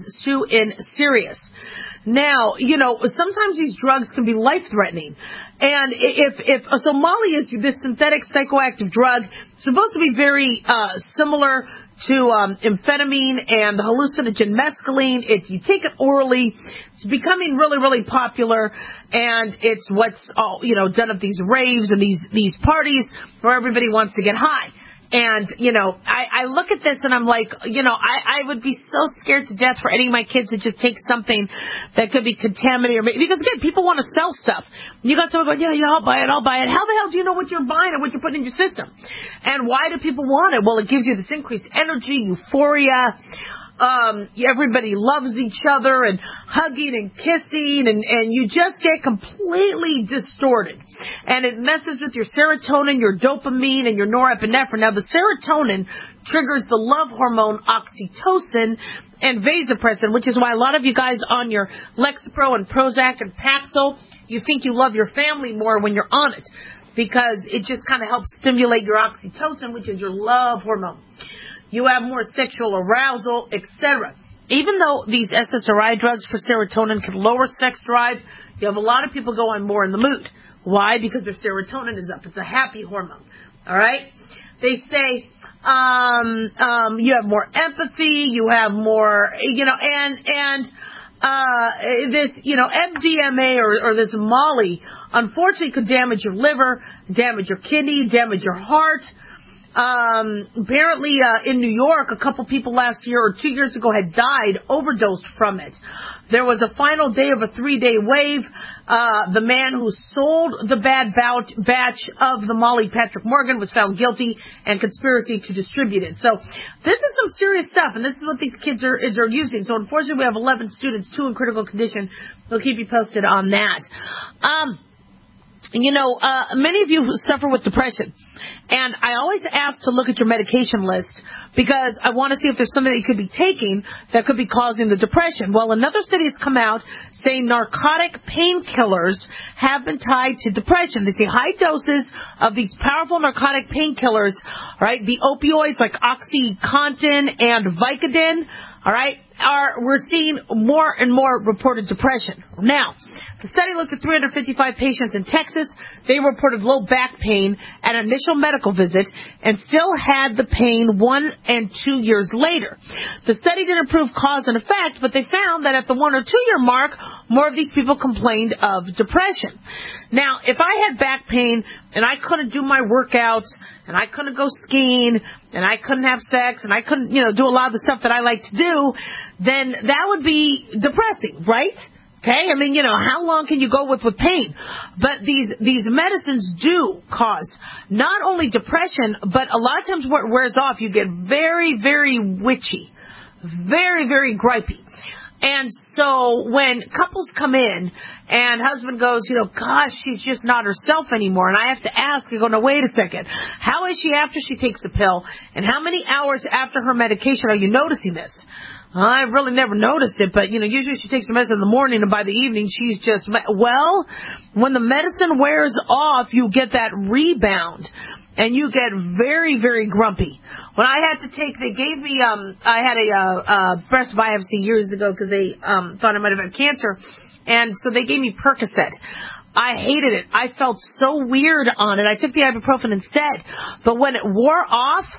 in serious. Now, sometimes these drugs can be life-threatening. And so Molly is this synthetic psychoactive drug, supposed to be very similar to amphetamine and the hallucinogen mescaline. You take it orally. It's becoming really, really popular, and it's what's done at these raves and these parties where everybody wants to get high. And, I look at this and I'm like, I would be so scared to death for any of my kids to just take something that could be contaminated. Because, again, people want to sell stuff. You got someone going, yeah, I'll buy it. How the hell do you know what you're buying and what you're putting in your system? And why do people want it? Well, it gives you this increased energy, euphoria. Everybody loves each other and hugging and kissing, and you just get completely distorted. And it messes with your serotonin, your dopamine, and your norepinephrine. Now, the serotonin triggers the love hormone oxytocin and vasopressin, which is why a lot of you guys on your Lexapro and Prozac and Paxil, you think you love your family more when you're on it, because it just kind of helps stimulate your oxytocin, which is your love hormone. You have more sexual arousal, etc. Even though these SSRI drugs for serotonin can lower sex drive, you have a lot of people going more in the mood. Why? Because their serotonin is up. It's a happy hormone. All right? They say you have more empathy, you have more, this, MDMA or this Molly, unfortunately could damage your liver, damage your kidney, damage your heart. Apparently, in New York, a couple people last year or 2 years ago had died, overdosed from it. There was a final day of a 3-day wave. The man who sold the bad batch of the Molly, Patrick Morgan, was found guilty and conspiracy to distribute it. So this is some serious stuff, and this is what these kids are using. So unfortunately, we have 11 students, 2 in critical condition. We'll keep you posted on that. Many of you who suffer with depression, and I always ask to look at your medication list because I want to see if there's something that you could be taking that could be causing the depression. Well, another study has come out saying narcotic painkillers have been tied to depression. They say high doses of these powerful narcotic painkillers, right, the opioids like OxyContin and Vicodin, all right, we're seeing more and more reported depression. Now, the study looked at 355 patients in Texas. They reported low back pain at an initial medical visit and still had the pain 1 and 2 years later. The study didn't prove cause and effect, but they found that at the 1 or 2 year mark, more of these people complained of depression. Now, if I had back pain and I couldn't do my workouts and I couldn't go skiing and I couldn't have sex and I couldn't, do a lot of the stuff that I like to do, then that would be depressing, right? Okay? I mean, how long can you go with pain? But these medicines do cause not only depression, but a lot of times where it wears off, you get very, very witchy, very, very gripey. And so when couples come in and husband goes, gosh, she's just not herself anymore. And I have to ask, I go, no, wait a second. How is she after she takes a pill? And how many hours after her medication are you noticing this? I really never noticed it, but, usually she takes the medicine in the morning and by the evening she's just, well, when the medicine wears off, you get that rebound. And you get very, very grumpy. When I had to they gave me, I had a breast biopsy years ago because they thought I might have had cancer. And so they gave me Percocet. I hated it. I felt so weird on it. I took the ibuprofen instead. But when it wore off,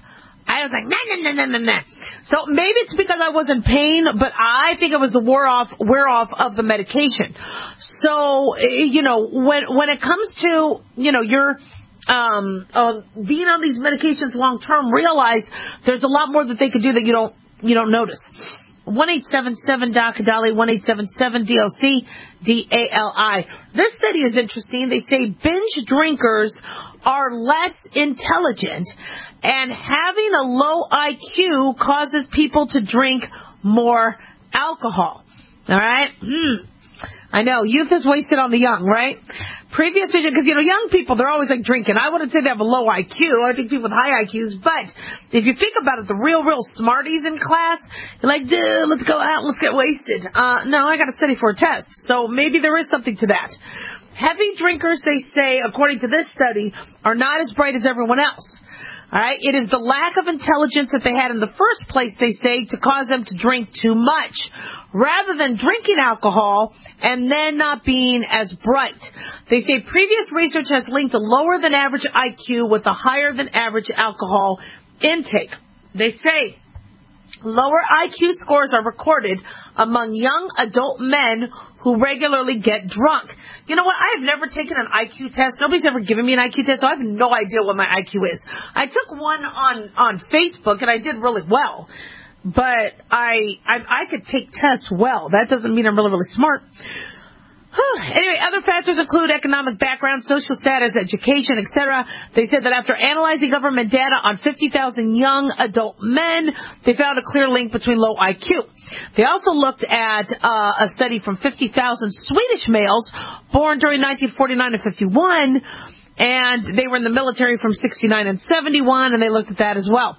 I was like, nah. So maybe it's because I was in pain, but I think it was the wear off of the medication. So, when it comes to, your being on these medications long term, realize there's a lot more that they could do that you don't notice. 1-877-DOC-DALI, 1-877-DOC-DALI. This study is interesting. They say binge drinkers are less intelligent, and having a low IQ causes people to drink more alcohol. All right? I know, youth is wasted on the young, right? Previous vision, because, young people, they're always like drinking. I wouldn't say they have a low IQ. I think people with high IQs. But if you think about it, the real smarties in class, you're like, dude, let's go out, let's get wasted. No, I got to study for a test. So maybe there is something to that. Heavy drinkers, they say, according to this study, are not as bright as everyone else. All right, it is the lack of intelligence that they had in the first place, they say, to cause them to drink too much, rather than drinking alcohol and then not being as bright. They say previous research has linked a lower than average IQ with a higher than average alcohol intake. They say lower IQ scores are recorded among young adult men who regularly get drunk. You know what? I have never taken an IQ test. Nobody's ever given me an IQ test, so I have no idea what my IQ is. I took one on Facebook, and I did really well. But I could take tests well. That doesn't mean I'm really, really smart. Anyway, other factors include economic background, social status, education, etc. They said that after analyzing government data on 50,000 young adult men, they found a clear link between low IQ. They also looked at a study from 50,000 Swedish males born during 1949 to 51, and they were in the military from 69 and 71, and they looked at that as well.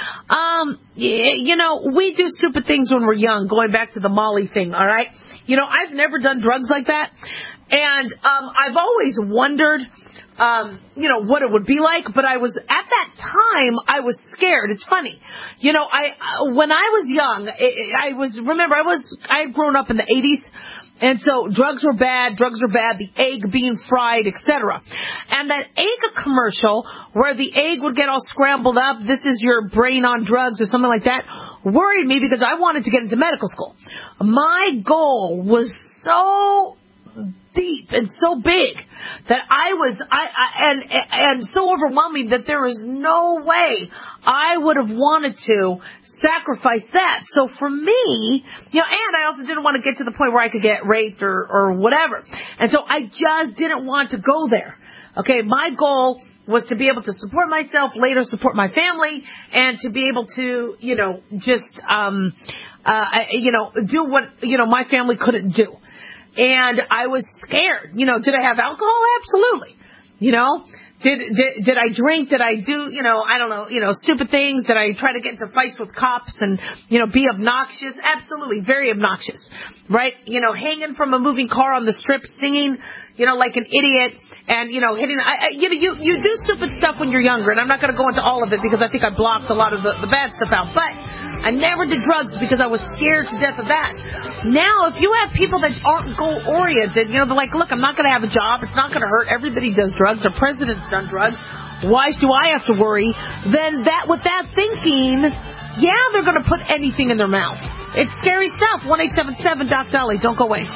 We do stupid things when we're young, going back to the Molly thing, all right? I've never done drugs like that, and I've always wondered, what it would be like, but at that time, I was scared. It's funny. When I was young, I had grown up in the 80s, and so drugs were bad, the egg being fried, etc. And that egg commercial where the egg would get all scrambled up, this is your brain on drugs or something like that, worried me because I wanted to get into medical school. My goal was so deep and so big that and so overwhelming that there is no way I would have wanted to sacrifice that. So for me, and I also didn't want to get to the point where I could get raped or whatever. And so I just didn't want to go there. Okay, my goal was to be able to support myself, later support my family, and to be able to, do what, my family couldn't do. And I was scared. Did I have alcohol? Absolutely. Did I drink? Did I do, I don't know, stupid things? Did I try to get into fights with cops and, be obnoxious? Absolutely. Very obnoxious. Right? Hanging from a moving car on the strip, singing, like an idiot and, hitting, you do stupid stuff when you're younger, and I'm not going to go into all of it because I think I blocked a lot of the bad stuff out, but I never did drugs because I was scared to death of that. Now, if you have people that aren't goal-oriented, they're like, look, I'm not going to have a job. It's not going to hurt. Everybody does drugs. Our president's done drugs. Why do I have to worry? Then with that thinking, they're going to put anything in their mouth. It's scary stuff. 1-877-DOC-DOLLY. Don't go away.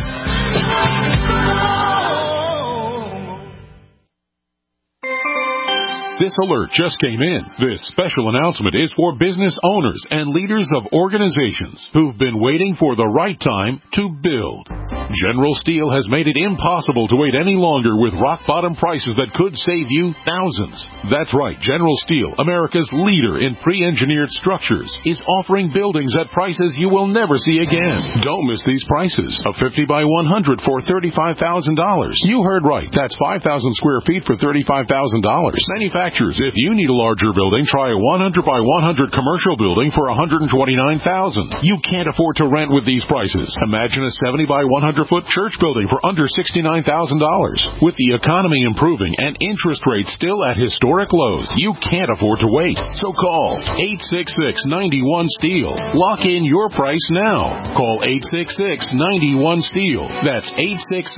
This alert just came in. This special announcement is for business owners and leaders of organizations who've been waiting for the right time to build. General Steel has made it impossible to wait any longer with rock-bottom prices that could save you thousands. That's right, General Steel, America's leader in pre-engineered structures, is offering buildings at prices you will never see again. Don't miss these prices. A 50 by 100 for $35,000. You heard right. That's 5,000 square feet for $35,000. Manufacturers, if you need a larger building, try a 100 by 100 commercial building for $129,000. You can't afford to rent with these prices. Imagine a 70 by 100-foot church building for under $69,000. With the economy improving and interest rates still at historic lows, you can't afford to wait. So call 866-91-STEEL. Lock in your price now. Call 866-91-STEEL. That's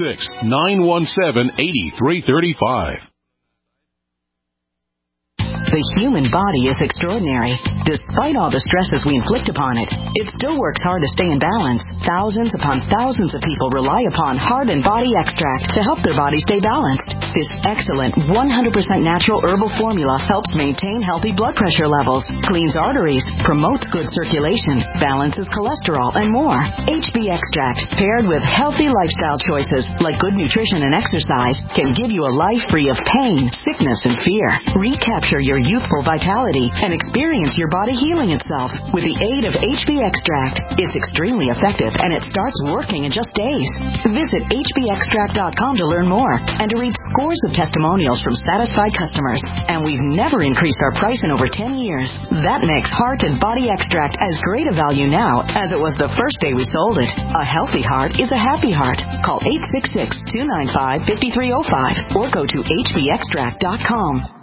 866-917-8335. The human body is extraordinary. Despite all the stresses we inflict upon it, it still works hard to stay in balance. Thousands upon thousands of people rely upon Heart and Body Extract to help their body stay balanced. This excellent 100% natural herbal formula helps maintain healthy blood pressure levels, cleans arteries, promotes good circulation, balances cholesterol, and more. HB Extract, paired with healthy lifestyle choices like good nutrition and exercise, can give you a life free of pain, sickness, and fear. Recapture your youthful vitality and experience your body healing itself with the aid of HB Extract. It's extremely effective and it starts working in just days. Visit hbextract.com to learn more and to read scores of testimonials from satisfied customers. And we've never increased our price in over 10 years. That makes Heart and Body Extract as great a value now as it was the first day we sold it. A healthy heart is a happy heart. Call 866-295-5305 or go to hbextract.com.